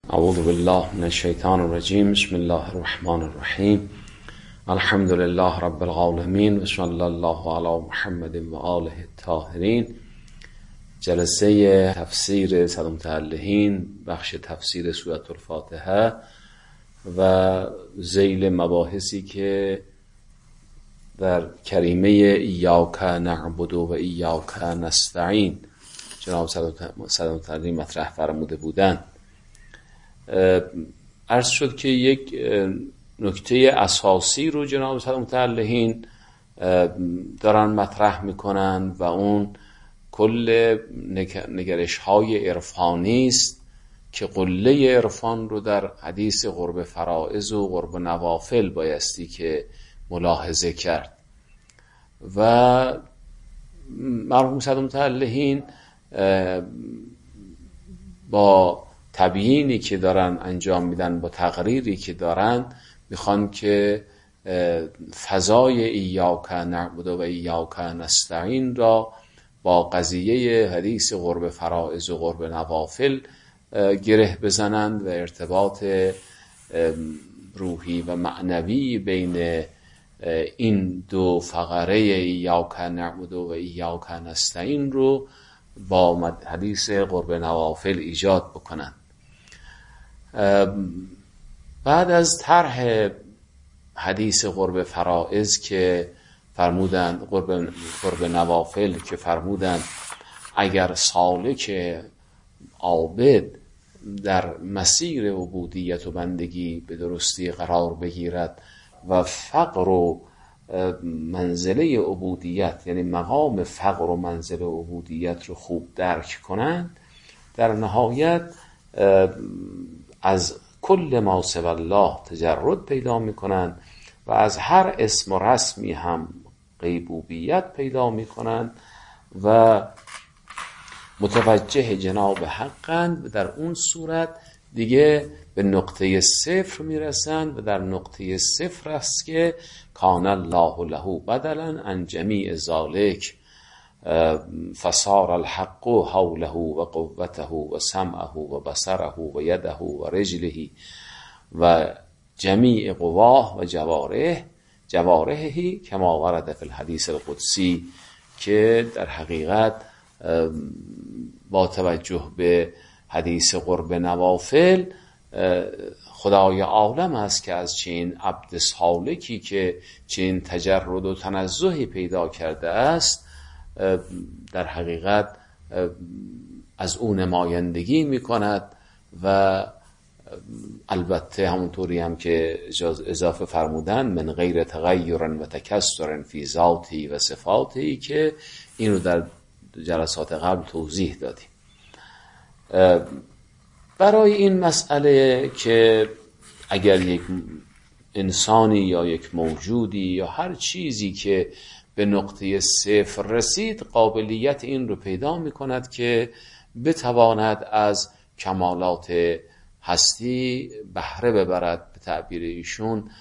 اعوذ بالله من الشیطان الرجیم. بسم الله الرحمن الرحیم. الحمد لله رب العالمین و صلی الله علی محمد و آله الطاهرین. جلسه تفسیر صد متعلهین، بخش تفسیر سورة الفاتحه و ذیل مباحثی که در کریمه ایاک نعبد و ایاک نستعین جناب صد متعلهین مطرح فرموده بودند. عرض شد که یک نکته اساسی رو جناب صد متعلهین دارن مطرح میکنن و اون کل نگرش های عرفانی است که قله عرفان رو در حدیث قرب فرائض و قرب نوافل بایستی که ملاحظه کرد. و مرحوم صد متعلهین با تبیینی که دارن انجام میدن، با تقریری که دارن، میخوان که فضای ایاک نعبد و ایاک نستعین را با قضیه حدیث قرب فرائض و قرب نوافل گره بزنند و ارتباط روحی و معنوی بین این دو فقره ایاک نعبد و ایاک نستعین رو با حدیث قرب نوافل ایجاد بکنند. بعد از طرح حدیث قرب فرائض که فرمودند، قرب نوافل که فرمودند اگر سالک عابد در مسیر عبودیت و بندگی به درستی قرار بگیرد و فقر و منزله عبودیت، یعنی مقام فقر و منزله عبودیت رو خوب درک کنند، در نهایت از کل ما سوی الله تجرد پیدا میکنند و از هر اسم و رسمی هم غیبوبیت پیدا میکنند و متوجه جناب حقند و در اون صورت دیگه به نقطه صفر میرسند و در نقطه صفر است که کان الله له بدلا عن جمیع ذالک فصار الحق حوله و قوته و سمعه و بصره و یده و رجله و جمیع قواه و جوارحه کما ورد فی الحدیث القدسی، که در حقیقت با توجه به حدیث قرب نوافل خدای عالم است که از چین عبد سالکی که چین تجرد و تنزهی پیدا کرده است در حقیقت از اون نمایندگی می کند و البته همونطوری هم که اضافه فرمودن من غیر تغییر و تکسر فی ذاتی و صفاتی، که این رو در جلسات قبل توضیح دادیم. برای این مسئله که اگر یک انسانی یا یک موجودی یا هر چیزی که به نقطه صفر رسید قابلیت این رو پیدا می کند که بتواند از کمالات هستی بهره ببرد، به تعبیر ایشون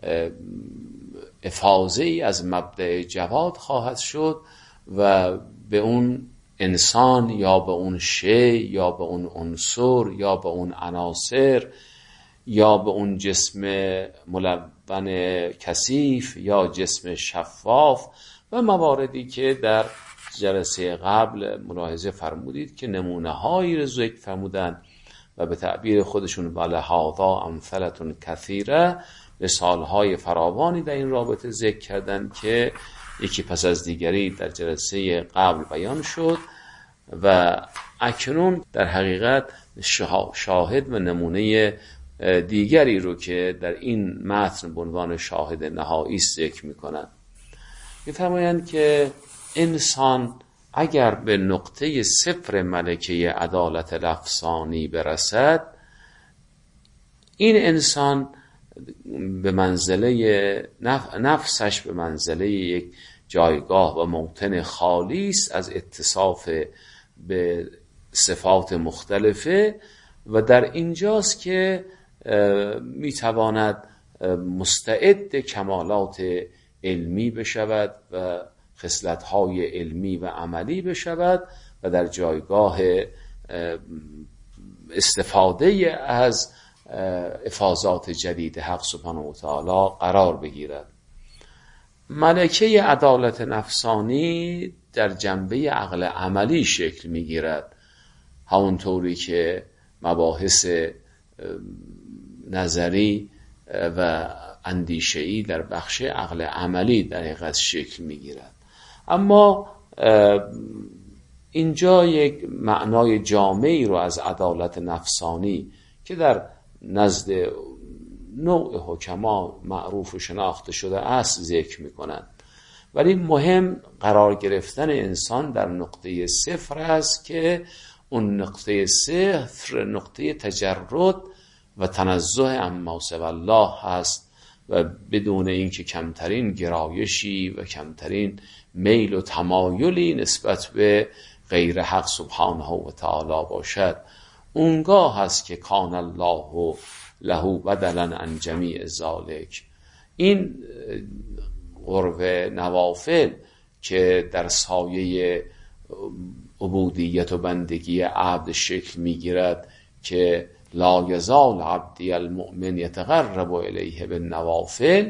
افاضه ای از مبدأ جواد خواهد شد و به اون انسان یا به اون شی یا به اون عنصر یا به اون عناصر یا به اون جسم ملون کثیف یا جسم شفاف و مواردی که در جلسه قبل ملاحظه فرمودید که نمونه هایی رو ذکر فرمودن و به تعبیر خودشون ولهذا امثلة کثیره، مثال های فراوانی در این رابطه ذکر کردن که یکی پس از دیگری در جلسه قبل بیان شد و اکنون در حقیقت شاهد و نمونه دیگری رو که در این متن به عنوان شاهد نهایی ذکر می‌کنند. می‌فرمایند که انسان اگر به نقطه صفر ملکه عدالت الافسانی برسد، این انسان به منزله نفسش به منزله یک جایگاه و موطن خالی است از اتصاف به صفات مختلفه و در اینجاست که میتواند مستعد کمالات علمی بشود و خصلت‌های علمی و عملی بشود و در جایگاه استفاده از افاضات جدید حق سبحانه و تعالی قرار بگیرد. ملکه عدالت نفسانی در جنبه عقل عملی شکل میگیرد، همونطوری که مباحث نظری و اندیشه‌ای در بخش عقل عملی در حقیقت شکل میگیرد. اما اینجا یک معنای جامعی رو از عدالت نفسانی که در نزد نوع حکما معروف و شناخته شده است ذکر می‌کنند، ولی مهم قرار گرفتن انسان در نقطه صفر است که اون نقطه صفر نقطه تجرد و تنزه عما سوی الله هست و بدون اینکه کمترین گرایشی و کمترین میل و تمایلی نسبت به غیر حق سبحانه و تعالی باشد. اونگاه هست که کان الله له بدلا عن جمیع ذالک. این قرب نوافل که در سایه عبودیت و بندگی عبد شکل میگیرد که لا یزال عبدی المؤمن یتقرب الیه بالنوافل،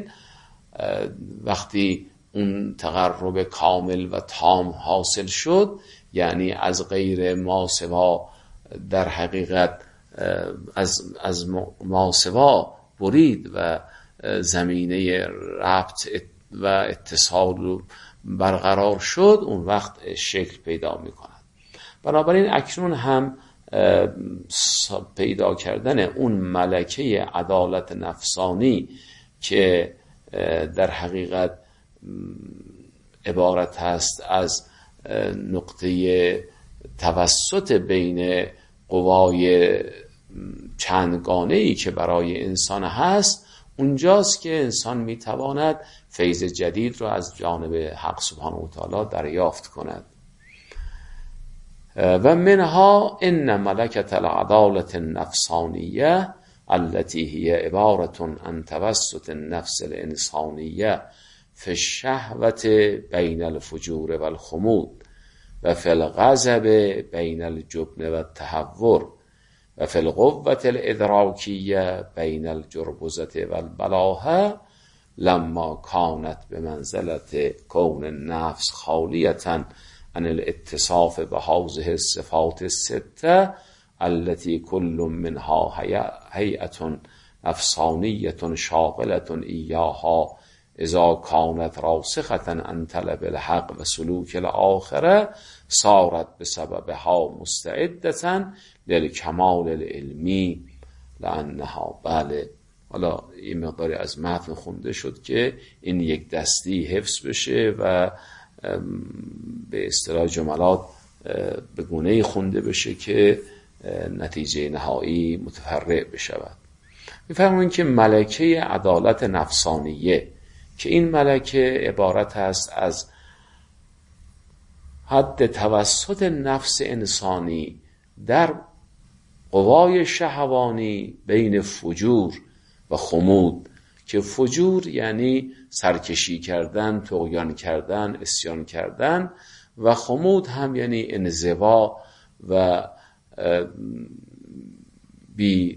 وقتی اون تقرب کامل و تام حاصل شد، یعنی از غیر ما سوا در حقیقت از ما سوا برید و زمینه ربط و اتصال برقرار شد، اون وقت شکل پیدا می کند. بنابراین اکنون هم پیدا کردن اون ملکه عدالت نفسانی که در حقیقت عبارت هست از نقطه توسط بین قوای چندگانه‌ای که برای انسان هست، اونجاست که انسان میتواند فیض جدید رو از جانب حق سبحانه و تعالی دریافت کند. و منها ان ملکة العدالة النفسانیه التي هي عبارة عن توسط النفس الانسانیه فی الشهوة بین الفجور و الخمود و فی الغضب بین الجبن و التهور و فی القوة الادراکیه بین الجربزة و البلاهه لما كانت بمنزلة كون النفس خالیة عن الاتصاف بهذه الصفات الستة التي كل منها هيئة نفسانية شاغلة إياها اذا كانت راسخة عن طلب الحق و سلوک الآخرة صارت بسببها مستعدة للکمال العلمی لأنها. بله، حالا این مقداری از متن خونده شد که این یک دستی حفظ بشه و به اصطلاح جملات به گونه‌ای خونده بشه که نتیجه نهایی متفرع بشود. می‌فرمایند که ملکه عدالت نفسانیه که این ملکه عبارت است از حد توسط نفس انسانی در قوای شهوانی بین فجور و خمود، که فجور یعنی سرکشی کردن، طغیان کردن، عصیان کردن، و خمود هم یعنی انزوا و بی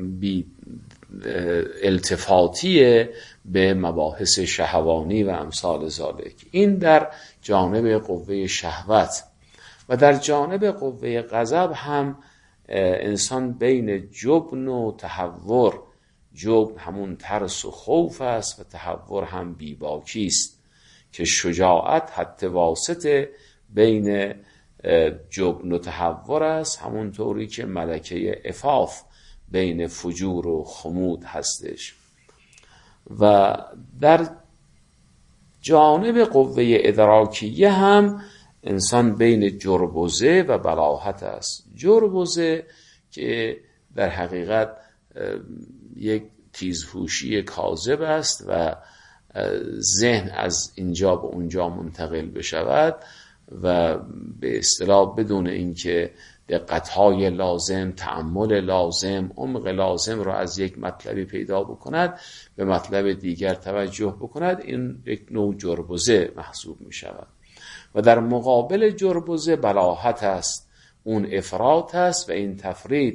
التفاتی به مباحث شهوانی و امثال ذالک. این در جانب قوه شهوت. و در جانب قوه غضب هم انسان بین جبن و تهور، جبن همون ترس و خوف است و تهور هم بیباکی است، که شجاعت حتی واسطه بین جبن و تهور است، همونطوری که ملکه عفاف بین فجور و خمود هستش. و در جانب قوه ادراکیه هم انسان بین جربزه و بلاهت است. جربزه که در حقیقت یک تیزهوشی کاذب است و ذهن از اینجا به اونجا منتقل بشود و به اصطلاح بدون اینکه دقت‌های لازم، تأمل لازم، عمق لازم را از یک مطلبی پیدا بکند به مطلب دیگر توجه بکند، این یک نوع جربزه محسوب می شود. و در مقابل جربزه بلاهت است، اون افراط است و این تفرید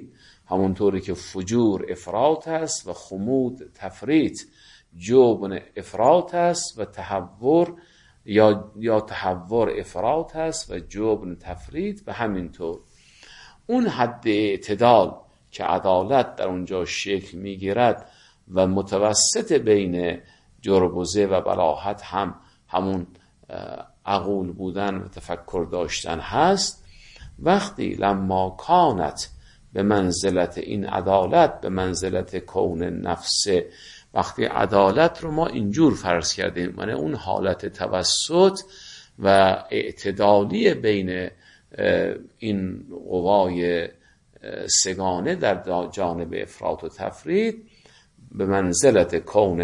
همونطوری که فجور افراط است و خمود تفریط، جبن افراط است و تهور یا تهور افراط است و جبن تفریط. و همینطور اون حد اعتدال که عدالت در اونجا شکل میگیرد و متوسط بین جربوزه و بلاهت هم همون عقول بودن و تفکر داشتن هست. وقتی لما کانت به منزلت این عدالت، به منزلت کون نفسه، وقتی عدالت رو ما اینجور فرض کردیم، یعنی اون حالت توسط و اعتدالی بین این قوای سگانه در جانب افراط و تفرید، به منزلت کون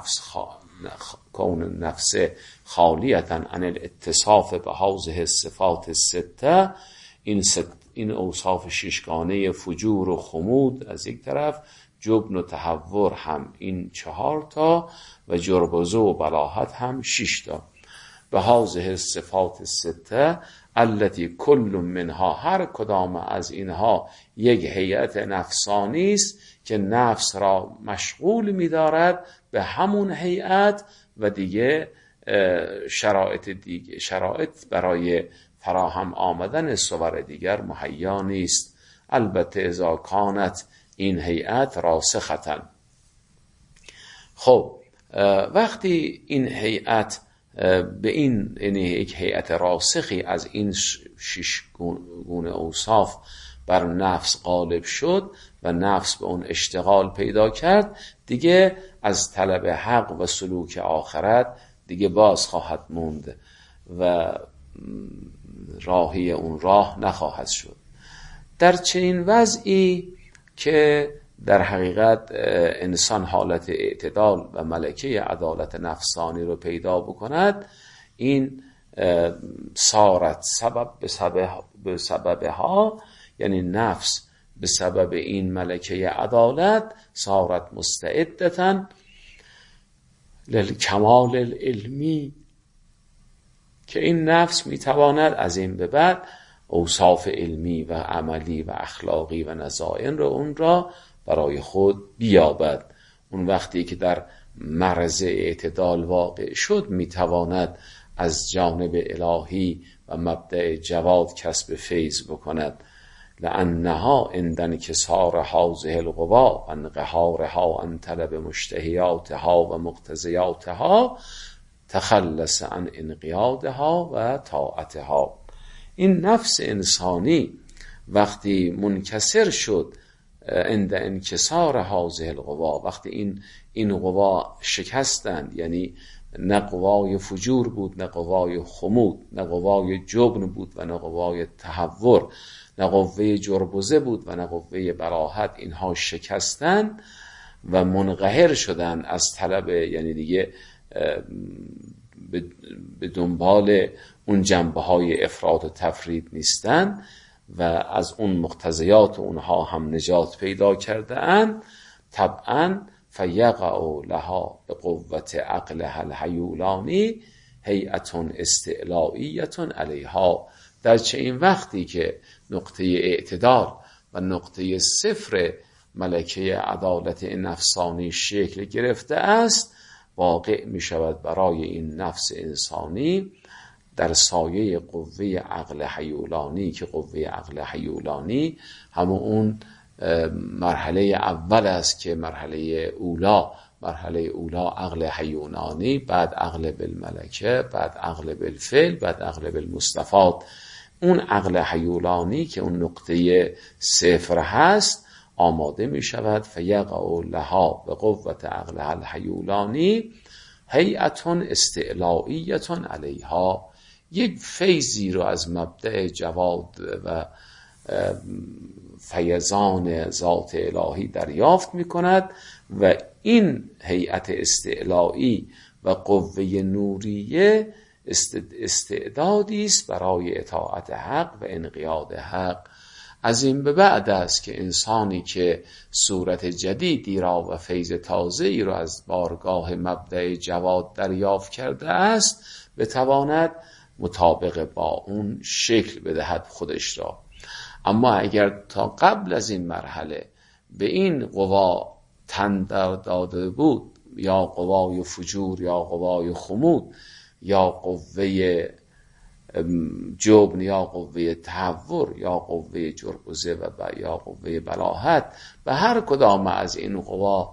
نفس خالیتا عن الاتصاف به هذه الصفات السته، این اوصاف ششگانه فجور و خمود از یک طرف، جبن و تهور هم این 4 تا و جربوزه و بلاهت هم 6 تا. به هذه الصفات السته التي كل منها، هر کدام از اینها یک هیئت نفسانی است که نفس را مشغول می‌دارد به همون هیئت و دیگه شرایط برای فراهم آمدن صور دیگر مهیا نیست. البته اذا کانت این هیئت راسخة. خب وقتی این هیئت به این، یعنی یک هیئت راسخی از این 6 گونه اوصاف بر نفس غالب شد و نفس به اون اشتغال پیدا کرد، دیگه از طلب حق و سلوک آخرت دیگه باز خواهد موند و راهی اون راه نخواهد شد. در چنین وضعی که در حقیقت انسان حالت اعتدال و ملکه عدالت نفسانی رو پیدا بکند، این صارت به سببها، یعنی نفس به سبب این ملکه عدالت صارت مستعدتاً للکمال العلمی، که این نفس میتواند از این به بعد اوصاف علمی و عملی و اخلاقی و نزائن رو اون را برای خود بیابد. اون وقتی که در مرز اعتدال واقع شد میتواند از جانب الهی و مبدأ جواد کسب فیض بکند. لأنها عند انکسار هذه القوا و انقهارها عن طلب مشتهیاتها و مقتضیاتها تخلص عن انقیادها و طاعتها. این نفس انسانی وقتی منکسر شد عند انکسار هذه القوا، وقتی این قوا شکستند، یعنی نه قوای فجور بود، نه قوای خمود، نه قوای جبن بود و نه قوای تهور، نه قوه جربوزه بود و نه قوه براحت، اینها شکستند و منقهر شدن از طلب، یعنی دیگه به دنبال اون جنبه های افراط و تفرید نیستن و از اون مقتضیات اونها هم نجات پیدا کرده اند، طبعا فیقع لها به قوت عقلها الحیولانی هیئت استعلائیت علیها. در چه این وقتی که نقطه اعتدال و نقطه صفر ملکه عدالت نفسانی شکل گرفته است، واقع می شود برای این نفس انسانی در سایه قوه عقل حیولانی، که قوه عقل حیولانی همون اون مرحله اول است که مرحله اولا عقل حیولانی، بعد عقل بالملکه، بعد عقل بالفعل، بعد عقل بالمستفاد. اون عقل حیولانی که اون نقطه صفر هست آماده می شود فیقع لها به قوت عقل الحیولانی هیئت استعلائیت علیها، یک فیضی رو از مبدأ جواد و فیضان ذات الهی دریافت می کند و این هیئت استعلائی و قوه نوریه استعدادی است برای اطاعت حق و انقیاد حق. از این به بعد است که انسانی که صورت جدیدی را و فیض تازه‌ای را از بارگاه مبدأ جواد دریافت کرده است بتواند مطابق با اون شکل بدهد خودش را. اما اگر تا قبل از این مرحله به این قوا تن داده بود، یا قوای فجور یا قوای خمود یا قوه جبن یا قوه تهور یا قوه جربزه و یا قوه بلاهت، به هر کدام از این قوا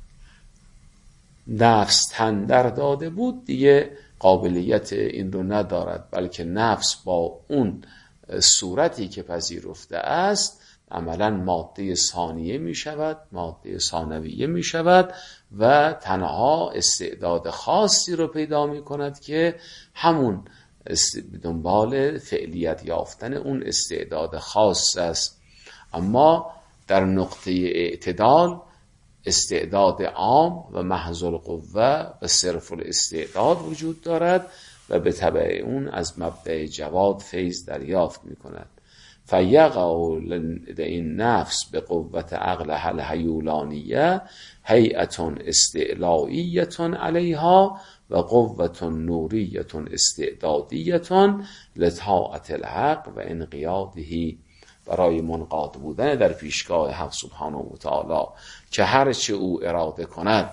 نفس تن در داده بود، دیگه قابلیت این رو ندارد، بلکه نفس با اون صورتی که پذیرفته است عملا ماده ثانیه می شود، ماده ثانویه می شود و تنها استعداد خاصی رو پیدا می کند که همون دنبال فعلیت یافتن اون استعداد خاص است. اما در نقطه اعتدال استعداد عام و محض القوه و صرف الاستعداد وجود دارد و به تبع اون از مبدأ جواد فیض دریافت می کند. فیقع این نفس به قوت عقلها الهیولانیه هیئة استعلائیه علیها و قوة نوریه استعدادیه لطاعة الحق و انقیاده، برای منقاد بودن در پیشگاه حق سبحانه و تعالی که هرچه او اراده کند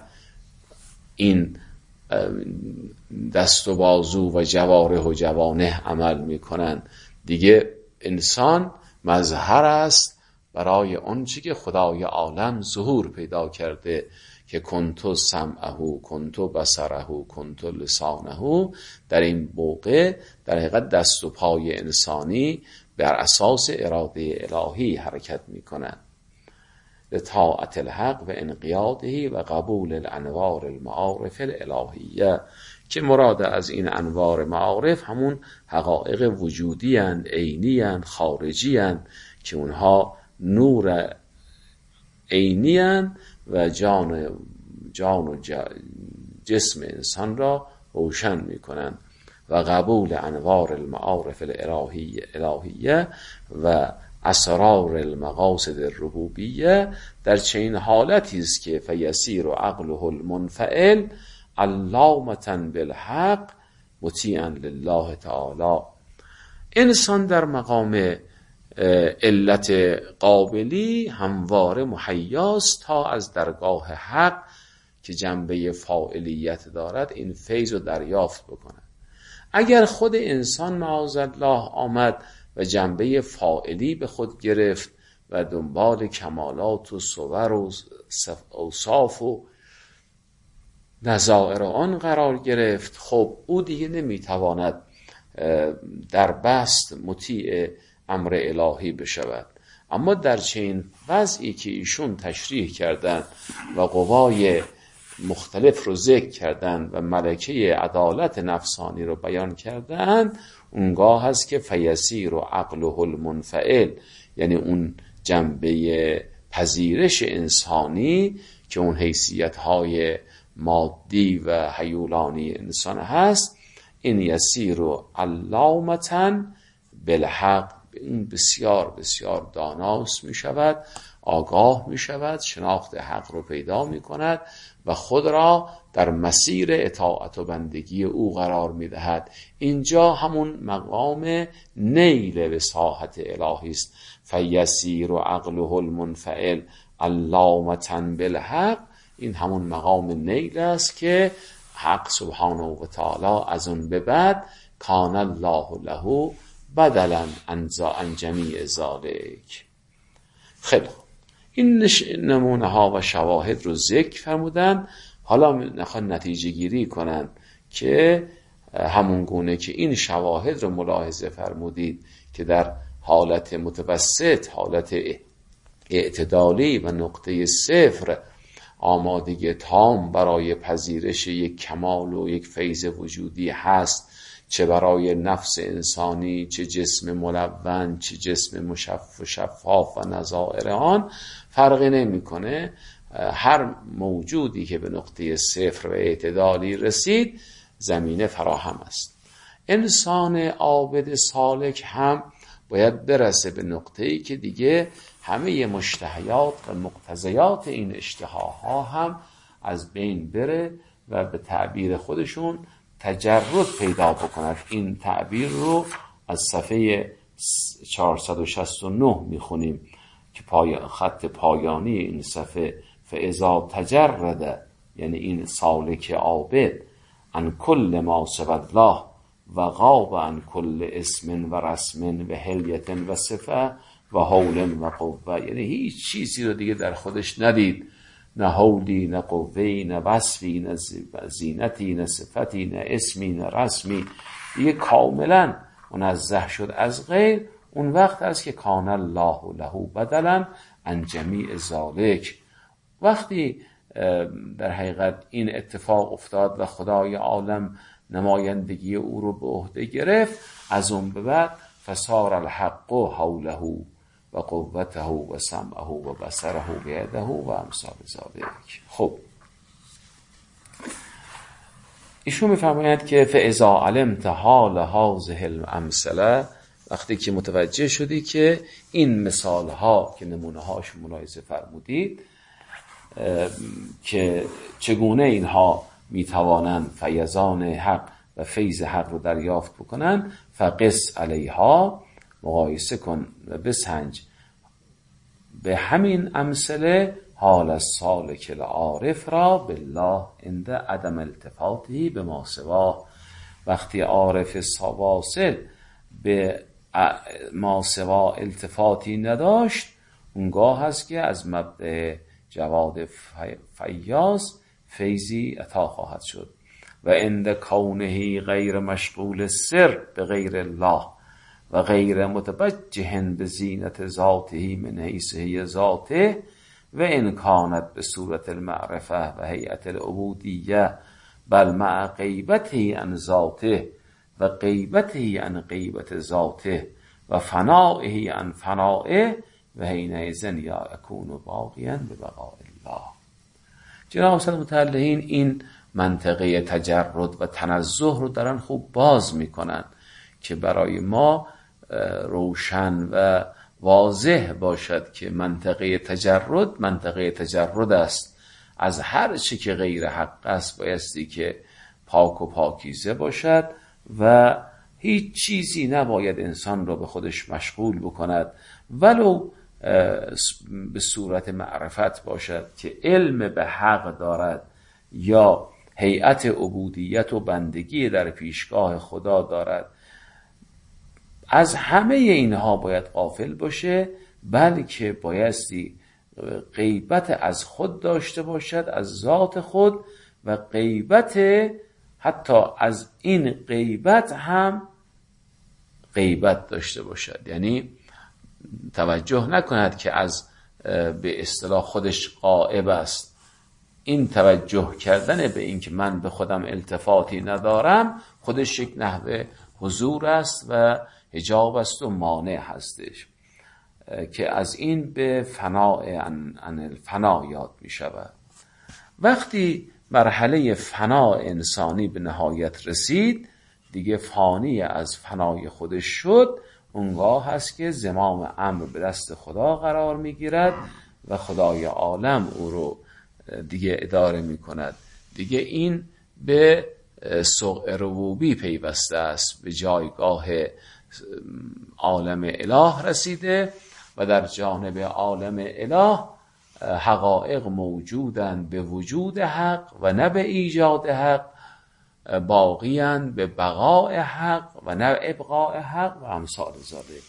این دست و بازو و جوارح و جوانح عمل میکنند. دیگه انسان مظهر است برای آنچه که خدای عالم ظهور پیدا کرده که کنتو سمعه، کنتو بصره، کنتو لسانه. در این موقع در حقیقت دست و پای انسانی بر اساس اراده الهی حرکت می کنند. لطاعت الحق و انقیاده و قبول الانوار المعارف الالهیه، که مراد از این انوار معارف همون حقایق وجودی اند، عینی اند، خارجی اند، که اونها نور عینی اند و جان و جسم انسان را روشن می کنند. و قبول انوار المعارف الالهیه و اسرار المقاصد الربوبیه در چنین حالتی است که فیسیر عقله المنفعل علامة بالحق مطیعا لله تعالی. انسان در مقام علت قابلی همواره مهیاست تا از درگاه حق که جنبه فاعلیت دارد این فیض رو دریافت بکند. اگر خود انسان معاذالله آمد و جنبه فاعلی به خود گرفت و دنبال کمالات و صور و اوصاف و نظائر آن قرار گرفت، خب او دیگه نمیتواند در بست مطیع امر الهی بشود. اما در چنین وضعی که ایشون تشریح کردن و قوای مختلف رو ذکر کردن و ملکه عدالت نفسانی رو بیان کردن، اونگاه هست که فیسیر و عقله المنفعل، یعنی اون جنبه پذیرش انسانی که اون حیثیت‌های مادی و هیولانی انسان هست، این یسیر و علامة بالحق، این بسیار بسیار داناست می شود، آگاه می شود، شناخت حق رو پیدا می کند و خود را در مسیر اطاعت و بندگی او قرار می دهد. اینجا همون مقام نیل وساحت الهی است. فیسیر و عقله المنفعل علامة بالحق، این همون مقام نیل است که حق سبحانه و تعالی از اون به بعد کان الله له بدلا عن جمیع ذالک. خیلی خوب، این نمونه ها و شواهد رو ذکر فرمودن. حالا نخوان نتیجه گیری کنن که همون گونه که این شواهد رو ملاحظه فرمودید که در حالت متوسط، حالت اعتدالی و نقطه صفر آمادگی تام برای پذیرش یک کمال و یک فیض وجودی هست، چه برای نفس انسانی، چه جسم ملون، چه جسم شفاف و نظائر آن، فرقی نمیکنه. هر موجودی که به نقطه صفر و اعتدالی رسید زمینه فراهم است. انسان عابد سالک هم باید برسه به نقطه‌ای که دیگه همه مشتهیات و مقتضیات این اشتهاها هم از بین بره و به تعبیر خودشون تجرد پیدا بکند. این تعبیر رو از صفحه 469 میخونیم که خط پایانی این صفحه فاذا تجرد، یعنی این سالک عابد، عن کل ما سوی الله و غاب عن کل اسم و رسم و حلیت و صفه و حول و قوه، یعنی هیچ چیزی رو دیگه در خودش ندید، نه حولی نه قوهی نه وصفی نه زینتی نه صفتی نه اسمی نه رسمی، دیگه کاملا منزه شد از غیر. اون وقت است که کان الله له بدلا عن جمیع ذالک. وقتی در حقیقت این اتفاق افتاد و خدای عالم نمایندگی او رو به عهده گرفت، از اون به بعد فصار الحق حوله و قوته و سمعه و بصره و یده و امثال ذالک. خب ایشون میفرماید که فاذا علمت حال هذه الامثله، وقتی که متوجه شدی که این مثال ها که نمونه هاش ملاحظه فرمودید که چگونه اینها میتوانند فیضان حق و فیض حق رو دریافت بکنن، فقس علیها، مقایسه کن و بسنج به همین امثله حال السالک العارف را بالله عند عدم التفاته به ما سواه. وقتی عارف واصل به ما سوا التفاتی نداشت، اونگاه هست که از مبدأ جواد فیاض فیضی عطا خواهد شد. و عند کونه غیر مشغول سر به غیر الله و غیر متوجه به زینت ذاته من حیث هی ذاته و ان کانت به صورت المعرفه و هیئت العبودیه بل مع غیبته عن ذاته و غیبته عن غیبت ذاته و فنائه عن فنائه و حینئذ یکون باقیا ببقاء الله. جناب حضرت متعلقین این منطقه تجرد و تنزه رو دارن خوب باز میکنن که برای ما روشن و واضح باشد که منطقه تجرد است از هر چی که غیر حق است، بایستی که پاک و پاکیزه باشد و هیچ چیزی نباید انسان رو به خودش مشغول بکند، ولو به صورت معرفت باشد که علم به حق دارد یا هیئت عبودیت و بندگی در پیشگاه خدا دارد. از همه اینها باید غافل باشه، بلکه بایستی غیبت از خود داشته باشد، از ذات خود، و غیبت حتی از این غیبت هم غیبت داشته باشد، یعنی توجه نکند که از به اصطلاح خودش غائب است. این توجه کردن به این که من به خودم التفاتی ندارم خودش یک نحوه حضور است و حجاب است و مانع هستش که از این به فناء عن الفنا یاد می شود. وقتی مرحله فنا انسانی به نهایت رسید، دیگه فانی از فنای خودش شد، اونگاه هست که زمام امر به دست خدا قرار می گیرد و خدای عالم او رو دیگه اداره می کند. دیگه این به سوء ربوبی پیوسته است، به جایگاه عالم اله رسیده و در جانب عالم اله حقایق موجودند به وجود حق و نه به ایجاد حق، باقیان به بقاء حق و نه ابقاء حق و امثال ذالک.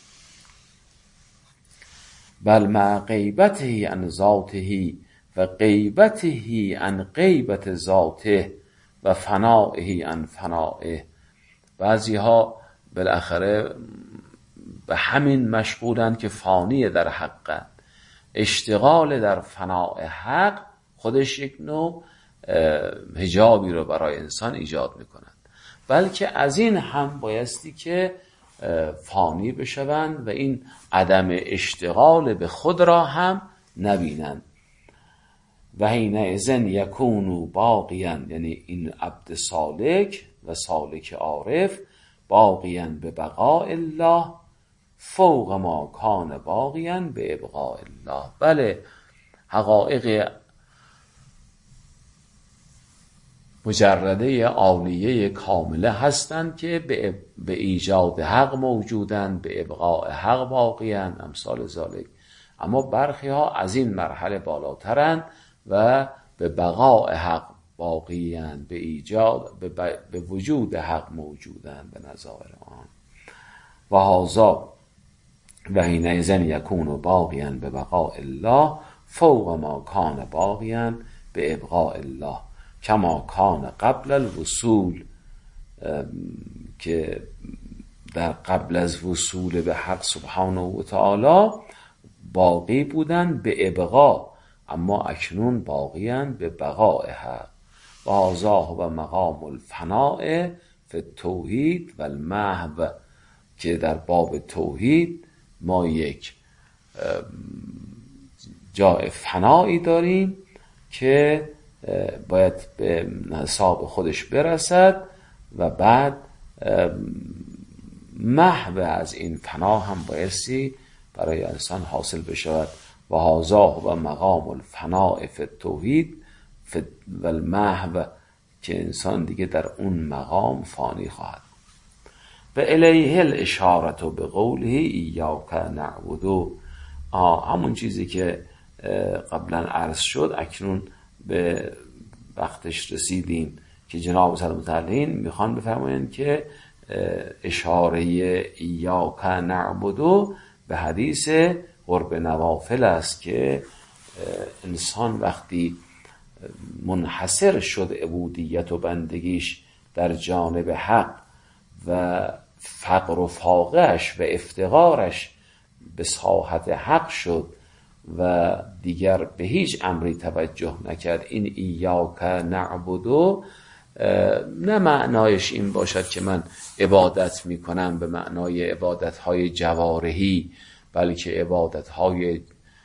بل مع غیبته عن ذاته و غیبته عن غیبت ذاته و فنائه عن فنائه. بعضی ها بالاخره به همین مشغولند که فانی در حق، اشتغال در فناء حق خودش یک نوع حجابی رو برای انسان ایجاد میکنند، بلکه از این هم بایستی که فانی بشوند و این عدم اشتغال به خود را هم نبینند. و حینئذ یکونوا باقیا، یعنی این عبد سالک و سالک عارف باقیا به بقاء الله فوق ما کان باقیا به ابقاء الله. بله، حقایق مجرده عالیه کامله هستند که به ایجاد حق موجودند، به ابقاء حق باقیند، امثال ذالک. اما برخی ها از این مرحله بالاترند و به بقاء حق باقیند، به ایجاد به وجود حق موجودند به نظائر آن. و هذا و حینئذ یکون باقیاً به بقاء الله فوق ما کان باقیاً به ابقاء الله کما کان قبل الوصول، که در قبل از وصول به حق سبحانه و تعالی باقی بودن به ابقا، اما اکنون باقیان به بقاء حق. و هذا هو مقام الفناء فی التوحید و المحو، که در باب توحید ما یک جای فنایی داریم که باید به حساب خودش برسد و بعد محو از این فنا هم بایستی برای انسان حاصل بشود. و هذا هو مقام الفناء فی التوحید و المحو، که انسان دیگه در اون مقام فانی خواهد. به الیه الاشارت و به قوله ایاک نعبد، همون چیزی که قبلا عرض شد اکنون به وقتش رسیدیم که جناب صدر متعلین میخوان بفرمایند که اشاره ایاک نعبد به حدیث قرب نوافل است که انسان وقتی منحصر شد عبودیت و بندگیش در جانب حق و فقر و فاقهش و افتقارش به ساحت حق شد و دیگر به هیچ امری توجه نکرد، این ایاک نعبدو نه معنایش این باشد که من عبادت میکنم به معنای عبادتهای جوارحی، بلکه عبادتهای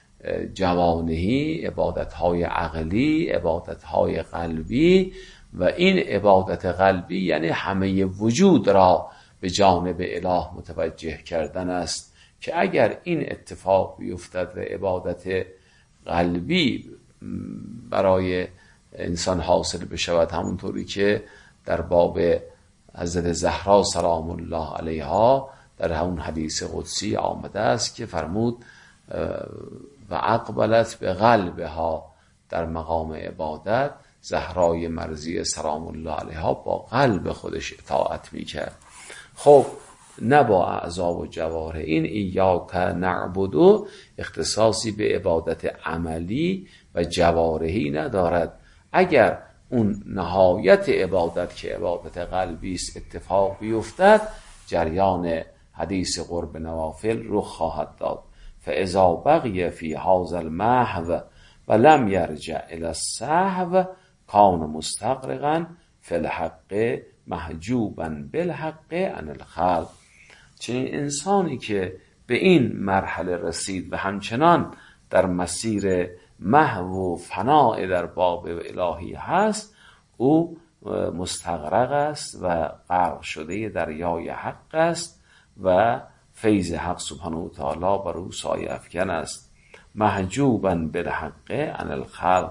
جوانحی، عبادتهای عقلی، عبادتهای قلبی. و این عبادت قلبی یعنی همه وجود را به جانب اله متوجه کردن است، که اگر این اتفاق بیفتد و عبادت قلبی برای انسان حاصل بشود، همونطوری که در باب حضرت زهرا سلام الله علیها در همون حدیث قدسی آمده است که فرمود و اقبلت به قلبها، در مقام عبادت زهرای مرضیه سلام الله علیها با قلب خودش اطاعت میکرد. خب نه با اعضا و جوارح. این ایاک نعبدو اختصاصی به عبادت عملی و جوارحی ندارد. اگر اون نهایت عبادت که عبادت قلبی است اتفاق بیفتد، جریان حدیث قرب نوافل رخ خواهد داد. فاذا بقی فی هذا المحو و لم یرجع الی السهو کان مستغرقا فی الحق محجوبا بالحق عن الخلق. چنین انسانی که به این مرحله رسید و همچنان در مسیر محو و فناء در باب الهی هست، او مستغرق است و غرق شده دریای حق است و فیض حق سبحانه و تعالی بر او سایه افکن است. محجوبا بالحق عن الخلق،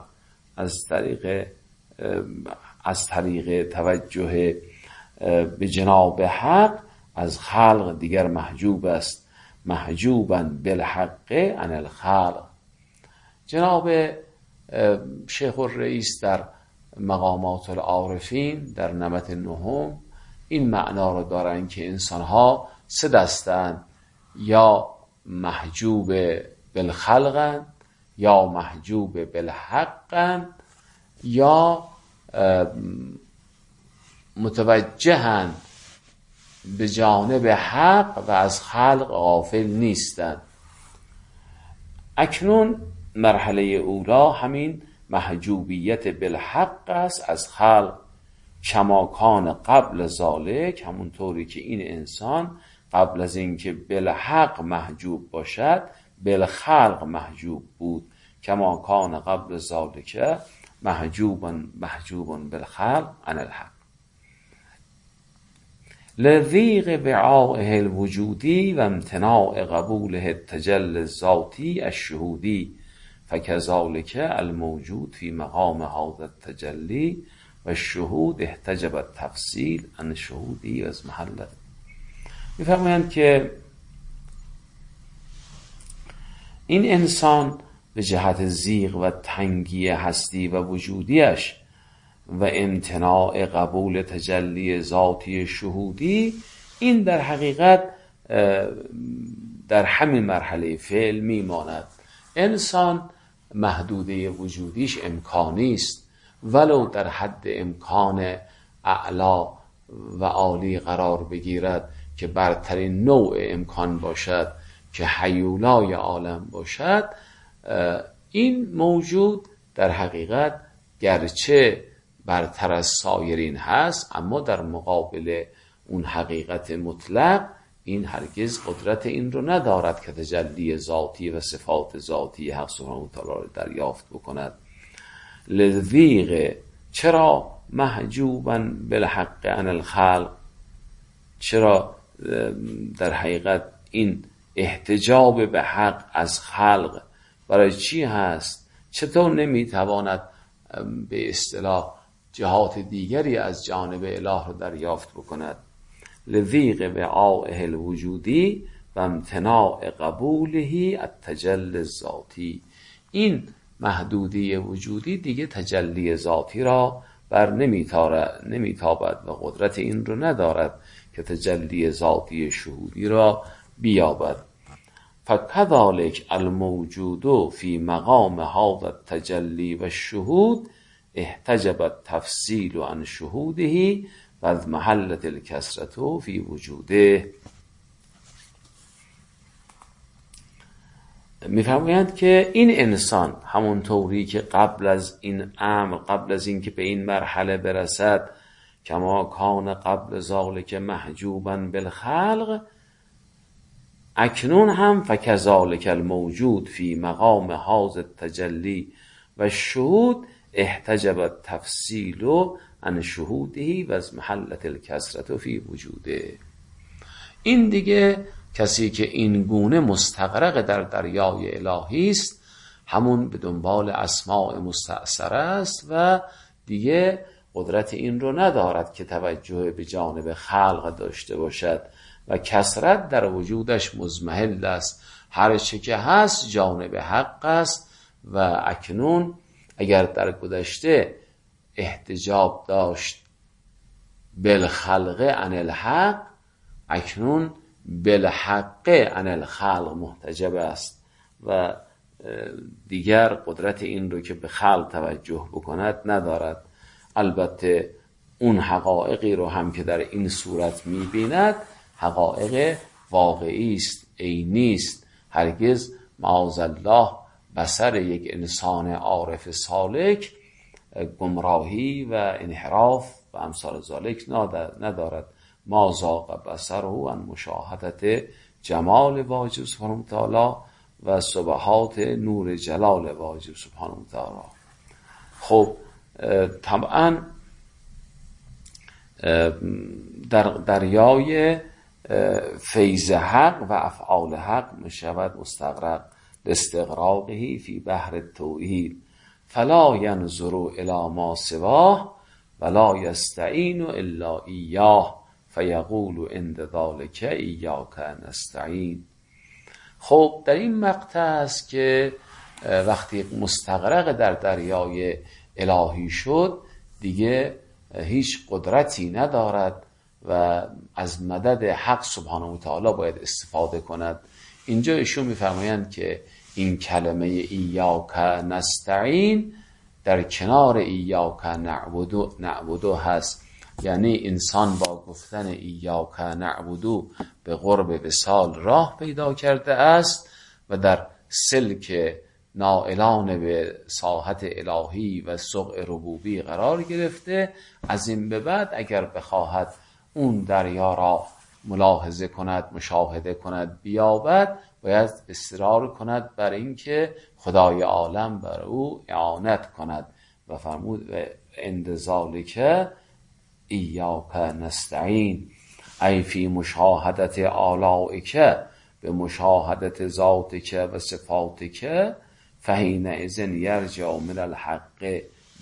از طریق توجه به جناب حق از خلق دیگر محجوب است. محجوبا بالحق عن الخلق. جناب شیخ الرئیس در مقامات العارفین در نمط 9 این معنا رو دارن که انسانها 3 دستند، یا محجوب بالخلقند، یا محجوب بالحقند، یا متوجهند به جانب حق و از خلق غافل نیستند. اکنون مرحله اولا همین محجوبیت بالحق است از خلق، کما کان قبل ذالک، همونطوری که این انسان قبل از اینکه بالحق محجوب باشد بالخلق محجوب بود. کما کان قبل ذالک محجوبا بالخلق عن الحق لضیق وعائه الوجودی و امتناع قبوله التجلی الذاتی الشهودی فکذالک الموجود فی مقام هذا التجلی و شهود احتجب التفصیل عن شهودی و از محلت. میفرمایند که این انسان به جهت زیغ و تنگی هستی و وجودیش و امتناع قبول تجلی ذاتی شهودی، این در حقیقت در همین مرحله فعل میماند. انسان محدوده وجودیش امکانی است، ولو در حد امکان اعلا و عالی قرار بگیرد که برترین نوع امکان باشد که هیولای عالم باشد، این موجود در حقیقت گرچه برتر از سایرین هست، اما در مقابل اون حقیقت مطلق این هرگز قدرت این رو ندارد که تجلی ذاتی و صفات ذاتی حق سبحانه و تعالی رو دریافت بکند. لذیغ، چرا محجوبا بالحق عن الخلق، چرا در حقیقت این احتجاب به حق از خلق برای چی هست؟ چطور نمیتواند به اصطلاح جهات دیگری از جانب اله رو دریافت بکند؟ لذیغ وعائه الوجودی و امتناع قبوله التجلی الذاتی، این محدودی وجودی دیگه تجلی ذاتی را بر نمیتابد و قدرت این رو ندارد که تجلی ذاتی شهودی را بیابد. فکذالک الموجود فی مقام هذا التجلی و الشهود احتجب التفصیل عن شهوده و از محلت الکسرت فی وجوده. میفرمایند که این انسان همونطوری که قبل از این امر، قبل از این که به این مرحله برسد، کما کان قبل ذالک محجوبا بالخلق، اکنون هم فکذالک الموجود فی مقام هذا التجلی و الشهود احتجب التفصیل عن شهوده و از محلت الکسرت فی وجوده. این دیگه کسی که این گونه مستغرق در دریای الهی است، همون به دنبال اسماء مستأثره است و دیگه قدرت این رو ندارد که توجه به جانب خلق داشته باشد و کثرت در وجودش مضمحل است. هر چه که هست جانب حق است و اکنون اگر در گذشته احتجاب داشت بالخلق عن الحق، اکنون بالحق عن الخلق محتجب است و دیگر قدرت این رو که به خلق توجه بکند ندارد. البته اون حقایقی رو هم که در این صورت می‌بیند حقایق واقعی است، عینی است. هرگز معاذالله بصر یک انسان عارف سالک گمراهی و انحراف و امثال ذالک ندارد. ما زاغ بصره عن مشاهدت جمال واجب سبحانه و تعالی و سبحات نور جلال واجب سبحانه و تعالی. خب طبعا در دریای فیض حق و افعال حق میشود مستغرق لاستغراقه فی بحر التوحید، فلا ینظر الی ما سواه ولا یستعین الا ایاه فیقول عند ذلک ایاک نستعین. خب در این مقطع است که وقتی مستغرق در دریای الهی شد دیگه هیچ قدرتی ندارد و از مدد حق سبحانه و تعالی باید استفاده کند. اینجا ایشون میفرمایند که این کلمه ایاک نستعین در کنار ایاک نعبدو هست، یعنی انسان با گفتن ایاک نعبدو به قرب وصال راه پیدا کرده است و در سلک نائلان به ساحت الهی و سوق ربوبی قرار گرفته. از این به بعد اگر بخواهد اون دریا را ملاحظه کند، مشاهده کند، بیابد، باید اصرار کند بر اینکه خدای عالم بر او اعانت کند و فرمود و عند ذالک ایاک نستعین، ای فی مشاهدت آلائک به مشاهدت ذاتک و صفاتک، فحینئذ یرجع من الحق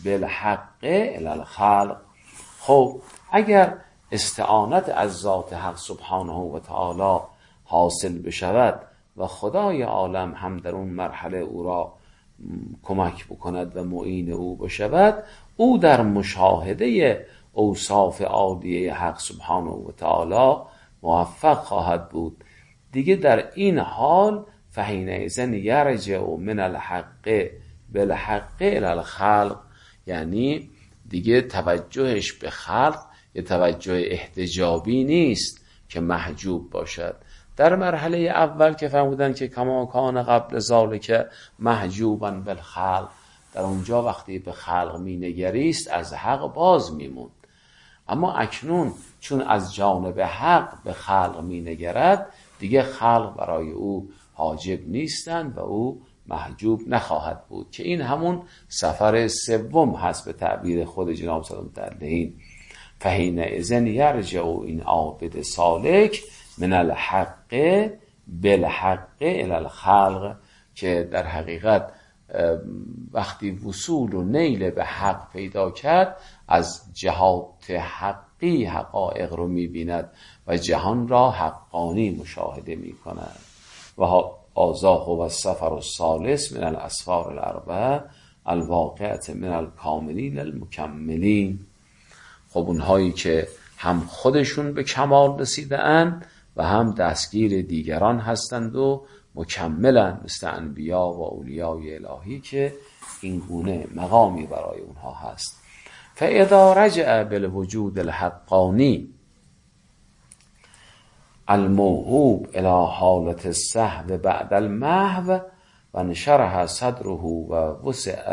بالحق الی الخلق. خب اگر استعانت از ذات حق سبحانه و تعالی حاصل بشود و خدای عالم هم در اون مرحله او را کمک بکند و معین او بشود، او در مشاهده اوصاف عالیه حق سبحانه و تعالی موفق خواهد بود. دیگه در این حال فحینئذ یرجع من الحق بالحق الی الخلق، یعنی دیگه توجهش به خلق یه توجه احتجابی نیست که محجوب باشد. در مرحله اول که فرمودن که کما کان قبل ذالک محجوبا بالخلق، در اونجا وقتی به خلق می نگریست از حق باز می موند. اما اکنون چون از جانب حق به خلق می نگرد، دیگه خلق برای او حاجب نیستند و او محجوب نخواهد بود، که این همون سفر سوم هست به تعبیر خود جناب صلی الله علیه و فحینئذ یرجع این عابد سالک من الحق بالحق الی الخلق، که در حقیقت وقتی وصول و نیل به حق پیدا کرد از جهات حقی حقایق رو می‌بیند و جهان را حقانی مشاهده می‌کند. و آزاه و السفر الثالث من الاسفار الاربعه الواقعه من الکاملین المکملین. خب اونهایی که هم خودشون به کمال رسیده‌اند و هم دستگیر دیگران هستند و مکملن، مثل انبیا و اولیای الهی که این گونه مقامی برای اونها هست. فاذا رجع بالوجود الحقانی الموهوب الى حالت السهو بعد المحو و انشرح صدره و وسع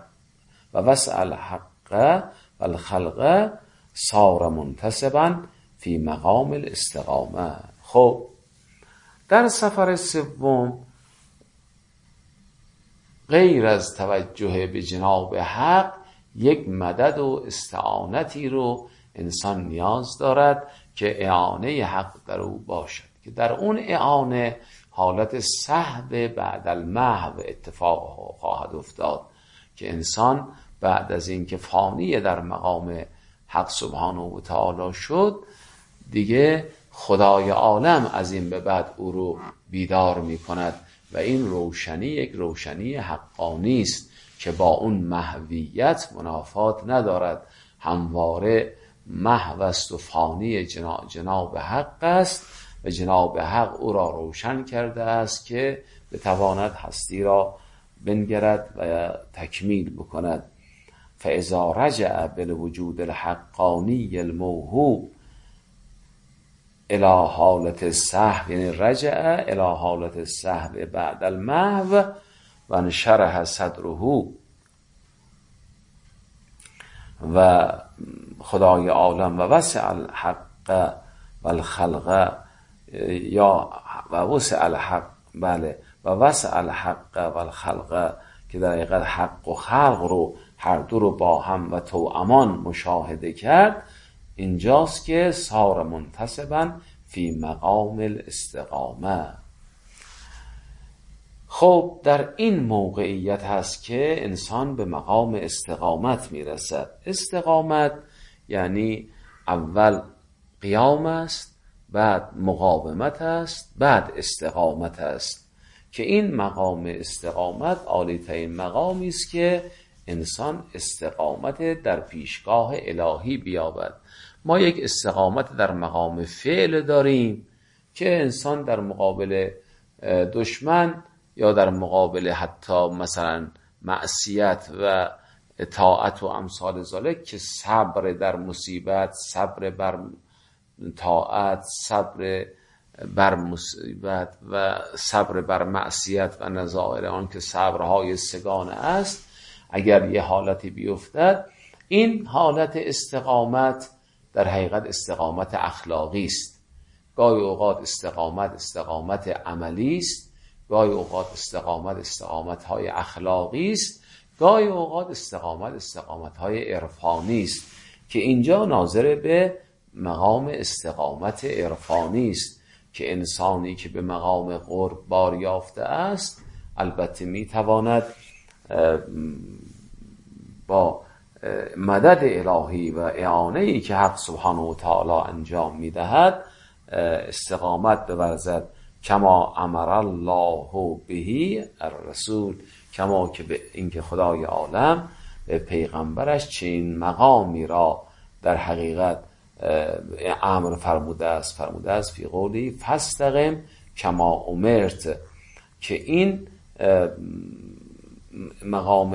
الحق و الخلق صار منتسبا فی مقام الاستقامه. خب در سفر سوم غیر از توجه به جناب حق یک مدد و استعانتی رو انسان نیاز دارد که اعانه حق در او باشد، که در اون اعانه حالت سهو بعد المحو اتفاق خواهد افتاد، که انسان بعد از اینکه فانی در مقام حق سبحانه و تعالی شد، دیگه خدای عالم از این به بعد او رو بیدار می کند و این روشنی یک روشنی حقانی است که با اون محویت منافات ندارد، همواره محو است و فانی جناب حق است و جناب حق او را روشن کرده است که بتواند هستی را بنگرد و تکمیل بکند. فاذا رجع بالوجود الحقانی الموهوب الى حالت السهو، یعنی رجع الى حالت السهو بعد المحو و انشرح صدره، و خدای عالم و وسع الحق و الخلق، یا و وسع الحق، بله، و وسع الحق و الخلق، که در حقیقت حق و خلق رو هر دو رو با هم و توامان مشاهده کرد. اینجاست که صار منتسبا فی مقام الاستقامه. خب در این موقعیت هست که انسان به مقام استقامت میرسد. استقامت یعنی اول قیام است، بعد مقاومت است، بعد استقامت است، که این مقام استقامت عالی ترین مقامی است که انسان استقامت در پیشگاه الهی بیابد. ما یک استقامت در مقام فعل داریم که انسان در مقابل دشمن یا در مقابل حتی مثلا معصیت و اطاعت و امثال ذالک، که صبر در مصیبت، صبر بر طاعت، صبر بر مصیبت و صبر بر معصیت و نظائر آن که صبرهای سگانه است، اگر یه حالتی بیفتد، این حالت استقامت در حقیقت استقامت اخلاقی است. گاهی اوقات استقامت عملی است، گاهی اوقات استقامت‌های اخلاقی است، گاهی اوقات استقامت‌های عرفانی است، که اینجا ناظر به مقام استقامت عرفانی است، که انسانی که به مقام قرب بار یافته است البته میتواند با مدد الهی و اعانه‌ای که حق سبحانه و تعالی انجام میدهد استقامت بورزد. کما امر الله بهی الرسول، کما که به اینکه خدای عالم به پیغمبرش چنین مقامی را در حقیقت امر فرموده است فی قولی فاستقم کما امرت، که این مقام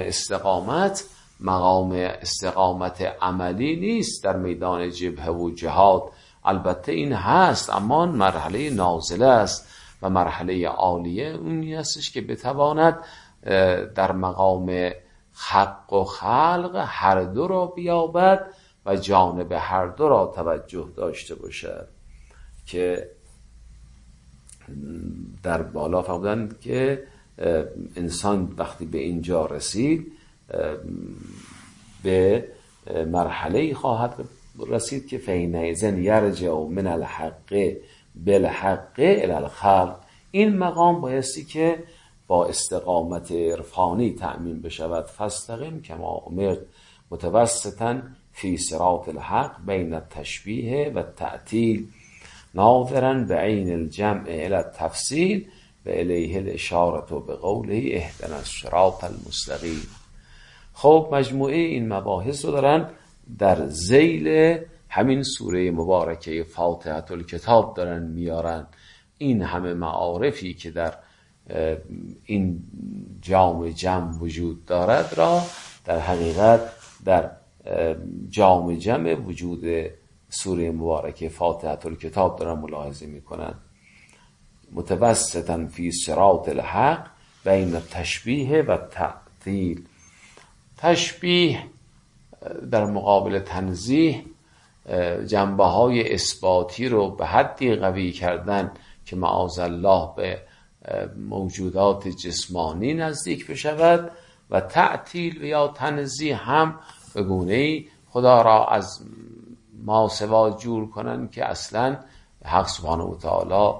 استقامت عملی نیست در میدان جبهه و جهاد. البته این هست، اما مرحله نازله است و مرحله عالیه اونی هستش که بتواند در مقام حق و خلق هر دو را بیابد و جانب هر دو را توجه داشته باشد. که در بالا فرمودند که انسان وقتی به اینجا رسید به مرحله خواهد رسید که فینئذ یرجع من الحق بالحق الی الخلق. این مقام بایستی که با استقامت عرفانی تأمین بشود. فاستقم کما امرت متوسطا فی صراط الحق بین التشبیه و التعطیل ناظرا بعین الجمع الی التفصیل و الیه الاشاره به قوله اهدنا الصراط المستقیم. خب مجموعه این مباحث رو دارن در ذیل همین سوره مبارکه فاتحه الکتاب دارن میارن. این همه معارفی که در این جام وجود دارد را در حقیقت در جام وجود سوره مبارکه فاتحه الکتاب دارن ملاحظه میکنن. متوسطا فی صراط الحق بین تشبیه و تعطیل. تشبیه در مقابل تنزیه جنبه های اثباتی رو به حدی قوی کردن که معاذالله به موجودات جسمانی نزدیک بشود، و تعطیل یا تنزیه هم به گونه‌ای خدا را از ما سوا جور کنن که اصلا حق سبحانه و تعالی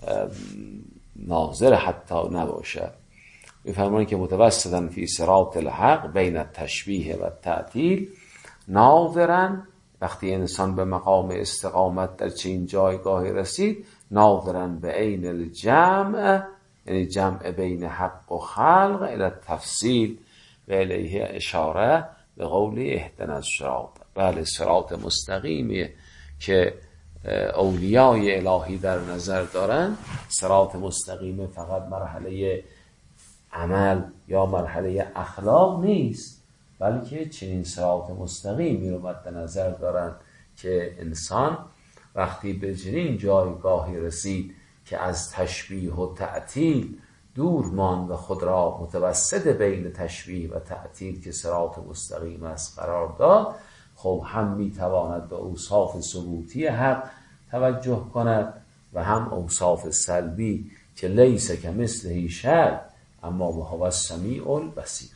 ناظر حتی نباشد. می‌فرمایند که متوسطاً فی صراط الحق بین التشبیه و تعطیل ناظراً، وقتی انسان به مقام استقامت در چنین جایگاهی رسید، ناظراً به عین الجمع، یعنی جمع بین حق و خلق، الی التفصیل و الیه اشاره به قول اهدنا الصراط. بله، صراط مستقیمی که اولیای الهی در نظر دارن. صراط مستقیم فقط مرحله عمل یا مرحله اخلاق نیست، بلکه چنین صراط مستقیمی رو مد نظر دارن که انسان وقتی به چنین جایگاهی رسید که از تشبیه و تعطیل دور ماند و خود را متوسط بین تشبیه و تعطیل که صراط مستقیم است قرار داد، خب هم میتواند به اوصاف ثبوتی حق توجه کند و هم اوصاف سلبی که لیس کمثله شیء اما هو السمیع البصیر.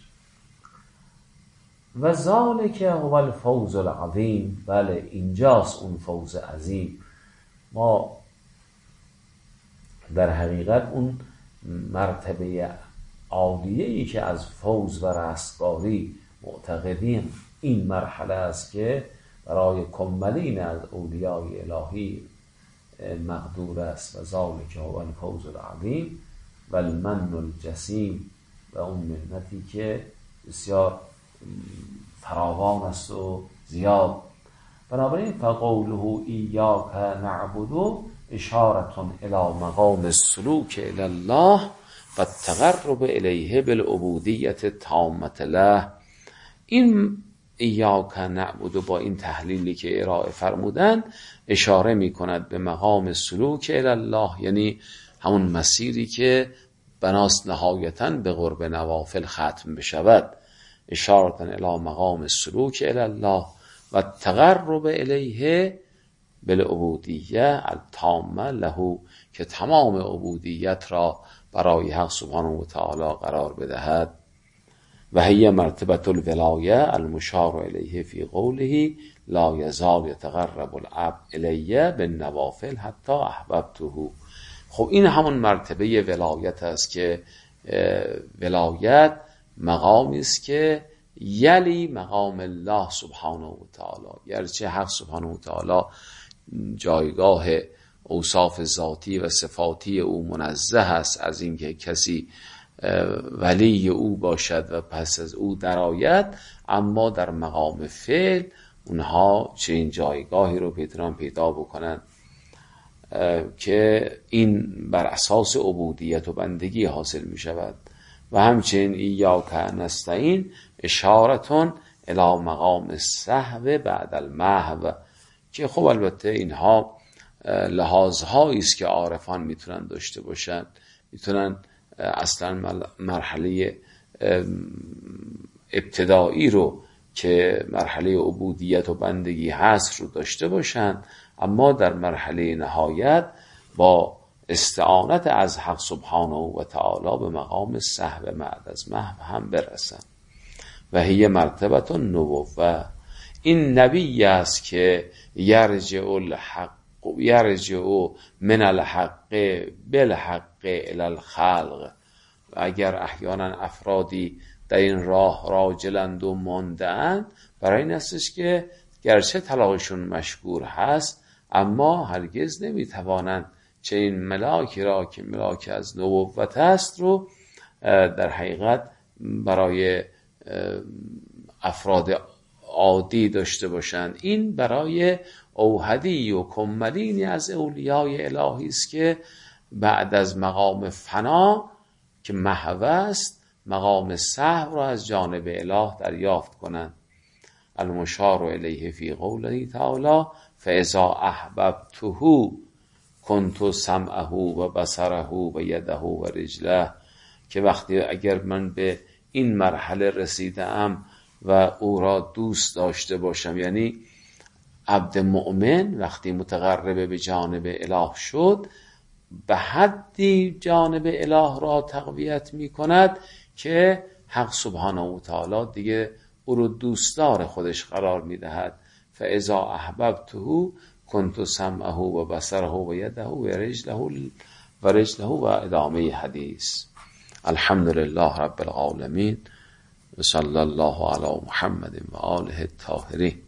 و ذالک هو الفوز العظیم. بله، اینجاست اون فوز عظیم. ما در حقیقت اون مرتبه عالیه‌ای که از فوز و رستگاری معتقدیم این مرحله است که برای کمالین از اولیای الهی مقدور است. و ذالک هو الفوز العظیم و المن الجسیم، و اون منتی که بسیار فراوان است و زیاد. بنابراین فقوله ایاک نعبد اشارة الی مقام السلوک الی الله و التقرب الیه بالعبودیت التامة له. این ایاک نعبد با این تحلیلی که ارائه فرمودن اشاره می کند به مقام سلوک الی الله، یعنی همون مسیری که بناست نهایتاً به قرب نوافل ختم بشود. اشارة الی مقام السلوک الی الله و التقرب الیه بالعبودیه التامه له، که تمام عبودیت را برای حق سبحانه و تعالی قرار بدهد. و هی مرتبه الولایه المشار الیه فی قوله لا یزال یتقرب العبد الیه بالنوافل حتی احببته. خب این همون مرتبه ولایت است که ولایت مقامی است که یلی مقام الله سبحانه و تعالی. گرچه حق سبحانه و تعالی جایگاه اوصاف ذاتی و صفاتی او منزه است از اینکه کسی ولی او باشد و پس از او درآید، اما در مقام فعل اونها چنین جایگاهی رو بتونن پیدا بکنن که این بر اساس عبودیت و بندگی حاصل می شود. و همچنین ایاک نستعین اشارتون الی مقام السهو بعد المحو، که خب البته اینها لحاظهایی است که عارفان میتونن داشته باشن، میتونن اصلا مرحله ابتدایی رو که مرحله عبودیت و بندگی هست رو داشته باشن، اما در مرحله نهایت با استعانت از حق سبحانه و تعالی به مقام سهو بعد از محو هم برسن. و هی مرتبه النبوه، این نبی است که یرجع من الحق بالحق الی الخلق. و اگر احیانا افرادی در این راه راجلند و مانده‌اند، برای این استش که گرچه طلاقشون مشکور هست اما هرگز نمیتوانند چه این ملاکی را که ملاک از نبوت است رو در حقیقت برای افراد عادی داشته باشند. این برای اوحدی و کمالینی از اولیای الهی است که بعد از مقام فنا که محو است، مقام سهو را از جانب اله دریافت کنند. المشار الیه فی قوله تعالی فاذا احببته کنت سمعه و بصره و یده و رجله، که وقتی اگر من به این مرحله رسیدم و او را دوست داشته باشم، یعنی عبد مؤمن وقتی متقرب به جانب اله شد، به حدی جانب اله را تقویت می کند که حق سبحانه و تعالی دیگه او رو دوستدار خودش قرار می دهد. فاذا احببته کنت سمعه و بصره و یده و رجله و ادامه حدیث. الحمدلله رب العالمین و صلی الله علی محمد و آله الطاهرین.